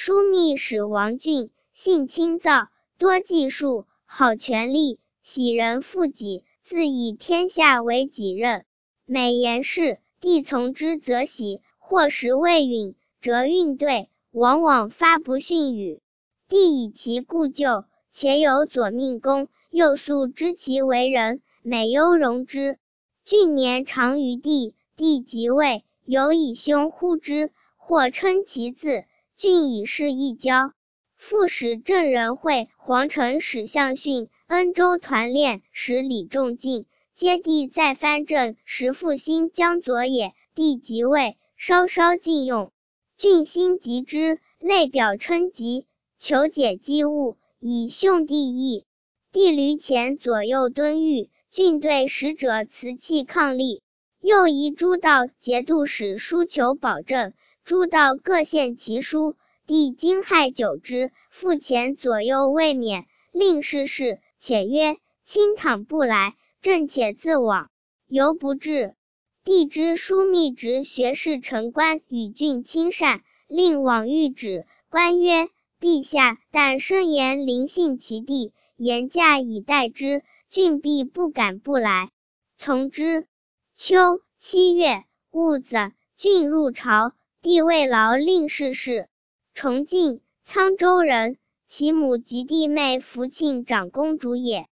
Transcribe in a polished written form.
枢密使王俊，性清躁，多计数，好权力，喜人附己，自以天下为己任。每言事，帝从之则喜，或时未允，则运对，往往发不逊语。帝以其故旧，且有左命功，又素知其为人，每忧容之。俊年长于帝，帝即位，有以兄呼之，或称其字，俊以是一交。副使郑仁惠、皇城使向训、恩州团练使李仲进，皆帝在藩镇时复兴江左也。帝即位，稍稍禁用。俊心急之，类表称疾，求解机务，以兄弟义。帝驴前左右敦谕，俊对使者辞气抗力。又移诸道节度使书求保证，诸道各献其书。帝惊骇久之，复前左右未免，令试试，且曰：卿倘不来，朕且自往。犹不至。帝知枢密直学士陈官与俊亲善，令往谕旨。官曰：陛下但深言临幸其地，言驾以待之，俊必不敢不来。从之。秋7月戊子，俊入朝，帝慰劳令试试。崇敬，沧州人，其母及弟妹福庆长公主也。